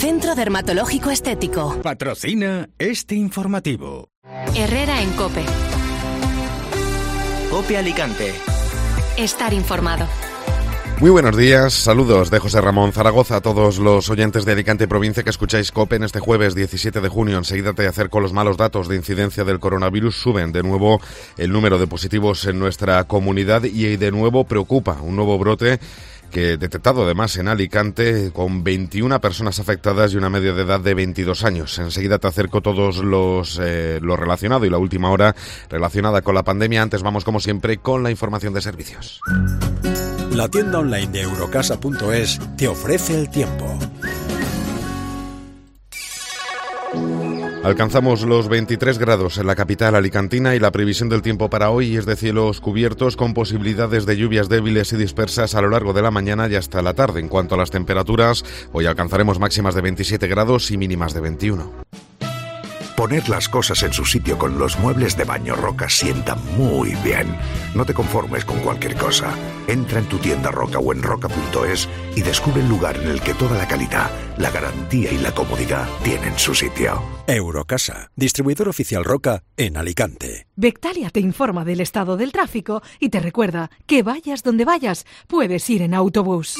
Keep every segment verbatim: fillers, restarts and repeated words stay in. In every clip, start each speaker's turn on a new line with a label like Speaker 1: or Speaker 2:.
Speaker 1: Centro Dermatológico Estético.
Speaker 2: Patrocina este informativo.
Speaker 3: Herrera en COPE.
Speaker 4: COPE Alicante.
Speaker 3: Estar informado.
Speaker 5: Muy buenos días, saludos de José Ramón Zaragoza a todos los oyentes de Alicante Provincia que escucháis COPE en este jueves diecisiete de junio. Enseguida te acerco los malos datos de incidencia del coronavirus. Suben de nuevo el número de positivos en nuestra comunidad y de nuevo preocupa un nuevo brote que detectado además en Alicante con veintiuna personas afectadas y una media de edad de veintidós años. Enseguida te acerco todos los eh, lo relacionado y la última hora relacionada con la pandemia. Antes vamos como siempre con la información de servicios.
Speaker 6: La tienda online de Eurocasa punto es te ofrece el tiempo.
Speaker 5: Alcanzamos los veintitrés grados en la capital alicantina y la previsión del tiempo para hoy es de cielos cubiertos con posibilidades de lluvias débiles y dispersas a lo largo de la mañana y hasta la tarde. En cuanto a las temperaturas, hoy alcanzaremos máximas de veintisiete grados y mínimas de veintiuno.
Speaker 7: Poner las cosas en su sitio con los muebles de Baño Roca sienta muy bien. No te conformes con cualquier cosa. Entra en tu tienda Roca o en roca punto es y descubre el lugar en el que toda la calidad, la garantía y la comodidad tienen su sitio.
Speaker 6: Eurocasa, distribuidor oficial Roca en Alicante.
Speaker 8: Bectalia te informa del estado del tráfico y te recuerda que vayas donde vayas, puedes ir en autobús.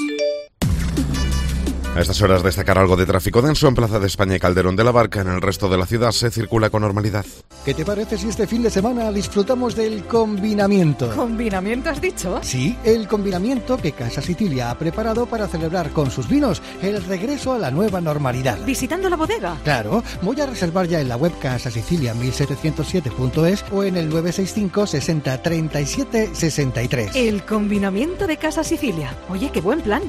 Speaker 5: A estas horas destacar algo de tráfico denso en Plaza de España y Calderón de la Barca. En el resto de la ciudad se circula con normalidad.
Speaker 9: ¿Qué te parece si este fin de semana disfrutamos del combinamiento?
Speaker 8: ¿Combinamiento has dicho?
Speaker 9: Sí, el combinamiento que Casa Sicilia ha preparado para celebrar con sus vinos el regreso a la nueva normalidad.
Speaker 8: ¿Visitando la bodega?
Speaker 9: Claro, voy a reservar ya en la web casa sicilia mil setecientos siete punto es o en el nueve seis cinco sesenta treinta y siete sesenta y tres.
Speaker 8: El combinamiento de Casa Sicilia. Oye, qué buen plan.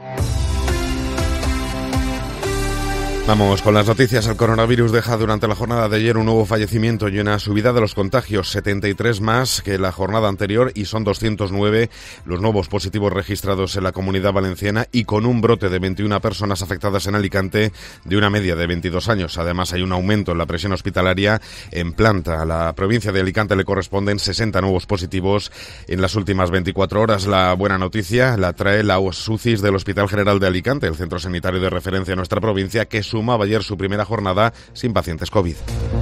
Speaker 5: Vamos con las noticias. El coronavirus deja durante la jornada de ayer un nuevo fallecimiento y una subida de los contagios, setenta y tres más que la jornada anterior y son doscientos nueve los nuevos positivos registrados en la Comunidad Valenciana y con un brote de veintiuna personas afectadas en Alicante de una media de veintidós años. Además hay un aumento en la presión hospitalaria en planta. A la provincia de Alicante le corresponden sesenta nuevos positivos en las últimas veinticuatro horas. La buena noticia la trae la U C I S del Hospital General de Alicante, el centro sanitario de referencia en nuestra provincia, que sumaba ayer su primera jornada sin pacientes COVID.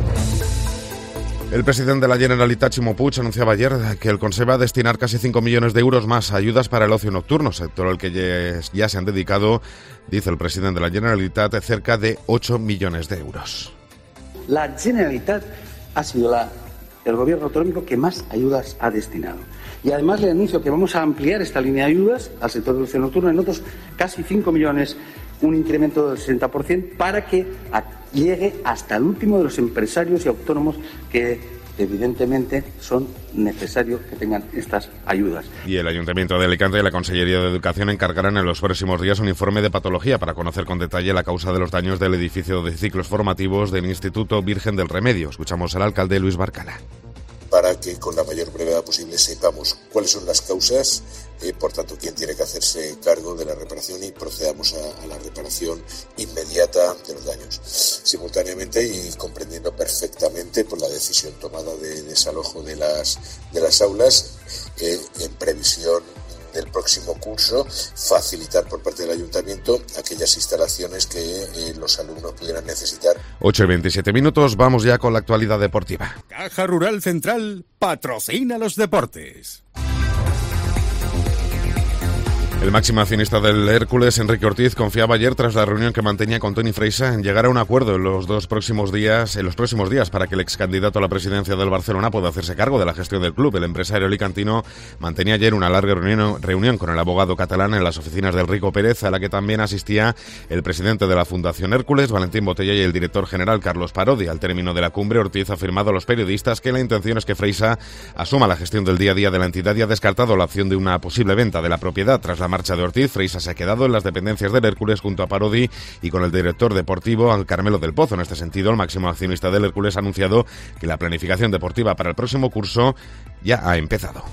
Speaker 5: El presidente de la Generalitat, Ximo Puig, anunciaba ayer que el Consell va a destinar casi cinco millones de euros más a ayudas para el ocio nocturno, sector al que ya se han dedicado, dice el presidente de la Generalitat, cerca de ocho millones de euros.
Speaker 10: La Generalitat ha sido la, el gobierno autonómico que más ayudas ha destinado. Y además le anuncio que vamos a ampliar esta línea de ayudas al sector del ocio nocturno en otros casi cinco millones, un incremento del sesenta por ciento, para que llegue hasta el último de los empresarios y autónomos que evidentemente son necesarios que tengan estas ayudas.
Speaker 5: Y el Ayuntamiento de Alicante y la Consellería de Educación encargarán en los próximos días un informe de patología para conocer con detalle la causa de los daños del edificio de ciclos formativos del Instituto Virgen del Remedio. Escuchamos al alcalde Luis Barcala.
Speaker 11: Para que con la mayor brevedad posible sepamos cuáles son las causas, eh, por tanto quién tiene que hacerse cargo de la reparación y procedamos a, a la reparación inmediata de los daños. Simultáneamente y comprendiendo perfectamente por la decisión tomada de desalojo de las, de las aulas, eh, en previsión del próximo curso, facilitar por parte del Ayuntamiento aquellas instalaciones que eh, los alumnos pudieran necesitar.
Speaker 5: ocho y veintisiete minutos, vamos ya con la actualidad deportiva.
Speaker 2: Caja Rural Central patrocina los deportes.
Speaker 5: El máximo accionista del Hércules, Enrique Ortiz, confiaba ayer tras la reunión que mantenía con Toni Freixa en llegar a un acuerdo en los dos próximos días, en los próximos días para que el ex candidato a la presidencia del Barcelona pueda hacerse cargo de la gestión del club. El empresario alicantino mantenía ayer una larga reunión, reunión con el abogado catalán en las oficinas del Rico Pérez, a la que también asistía el presidente de la Fundación Hércules, Valentín Botella, y el director general, Carlos Parodi. Al término de la cumbre, Ortiz ha afirmado a los periodistas que la intención es que Freixa asuma la gestión del día a día de la entidad y ha descartado la opción de una posible venta de la propiedad. Tras la marcha de Ortiz, Freixa se ha quedado en las dependencias del Hércules junto a Parodi y con el director deportivo Carmelo del Pozo. En este sentido, el máximo accionista del Hércules ha anunciado que la planificación deportiva para el próximo curso ya ha empezado.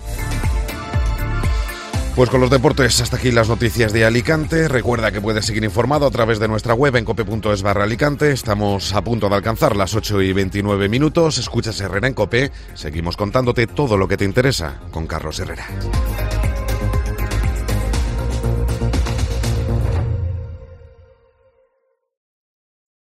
Speaker 5: Pues con los deportes, hasta aquí las noticias de Alicante. Recuerda que puedes seguir informado a través de nuestra web en cope punto es barra Alicante. Estamos a punto de alcanzar las ocho y veintinueve minutos. Escuchas Herrera en Cope. Seguimos contándote todo lo que te interesa con Carlos Herrera.